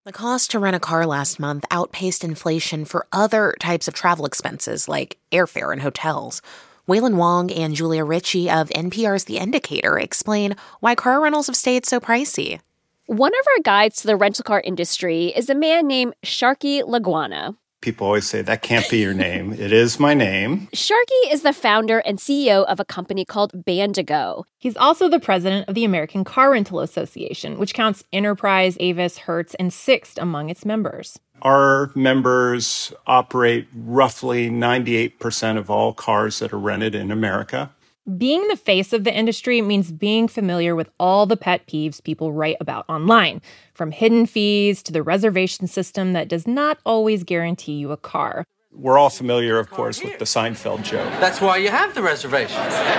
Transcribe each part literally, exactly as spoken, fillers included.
The cost to rent a car last month outpaced inflation for other types of travel expenses like airfare and hotels. Waylon Wong and Julia Ritchie of N P R's The Indicator explain why car rentals have stayed so pricey. One of our guides to the rental car industry is a man named Sharky Laguana. People always say, that can't be your name. It is my name. Sharky is the founder and C E O of a company called Bandigo. He's also the president of the American Car Rental Association, which counts Enterprise, Avis, Hertz, and Sixt among its members. Our members operate roughly ninety-eight percent of all cars that are rented in America. Being the face of the industry means being familiar with all the pet peeves people write about online, from hidden fees to the reservation system that does not always guarantee you a car. We're all familiar, of course, with the Seinfeld joke. That's why you have the reservations.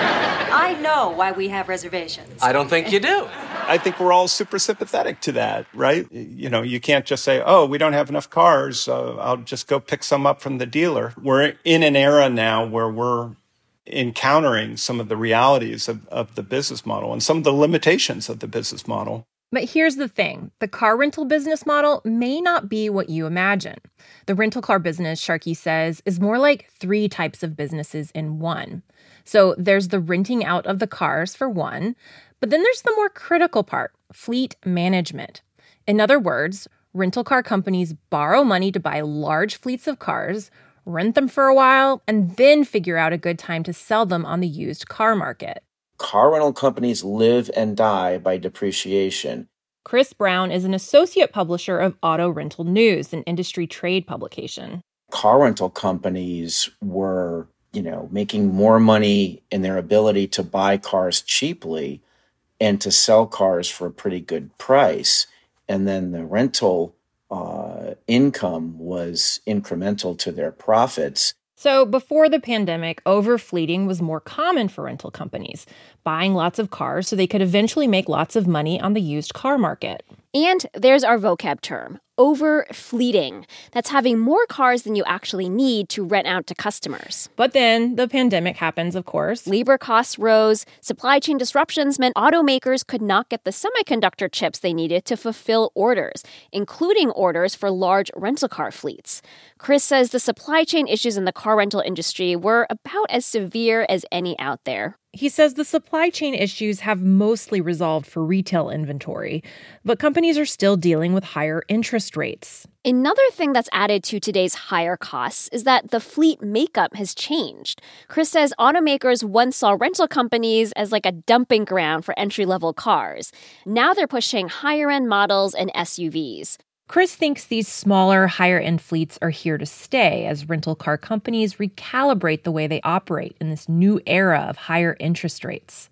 I know why we have reservations. I don't think you do. I think we're all super sympathetic to that, right? You know, you can't just say, oh, we don't have enough cars, so I'll just go pick some up from the dealer. We're in an era now where we're encountering some of the realities of, of the business model and some of the limitations of the business model. But here's the thing. The car rental business model may not be what you imagine. The rental car business, Sharky says, is more like three types of businesses in one. So there's the renting out of the cars for one, but then there's the more critical part, fleet management. In other words, rental car companies borrow money to buy large fleets of cars, rent them for a while, and then figure out a good time to sell them on the used car market. Car rental companies live and die by depreciation. Chris Brown is an associate publisher of Auto Rental News, an industry trade publication. Car rental companies were, you know, making more money in their ability to buy cars cheaply and to sell cars for a pretty good price. And then the rental uh, income was incremental to their profits. So before the pandemic, overfleeting was more common for rental companies, buying lots of cars so they could eventually make lots of money on the used car market. And there's our vocab term, overfleeting. That's having more cars than you actually need to rent out to customers. But then the pandemic happens, of course. Labor costs rose. Supply chain disruptions meant automakers could not get the semiconductor chips they needed to fulfill orders, including orders for large rental car fleets. Chris says the supply chain issues in the car rental industry were about as severe as any out there. He says the supply chain issues have mostly resolved for retail inventory, but companies are still dealing with higher interest rates. Another thing that's added to today's higher costs is that the fleet makeup has changed. Chris says automakers once saw rental companies as like a dumping ground for entry-level cars. Now they're pushing higher-end models and S U Vs. Chris thinks these smaller, higher-end fleets are here to stay as rental car companies recalibrate the way they operate in this new era of higher interest rates.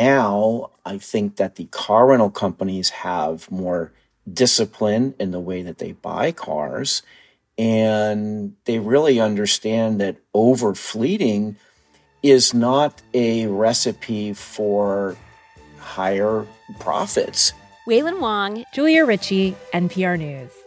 Now, I think that the car rental companies have more discipline in the way that they buy cars, and they really understand that overfleeting is not a recipe for higher profits. Waylon Wong, Julia Ritchie, N P R News.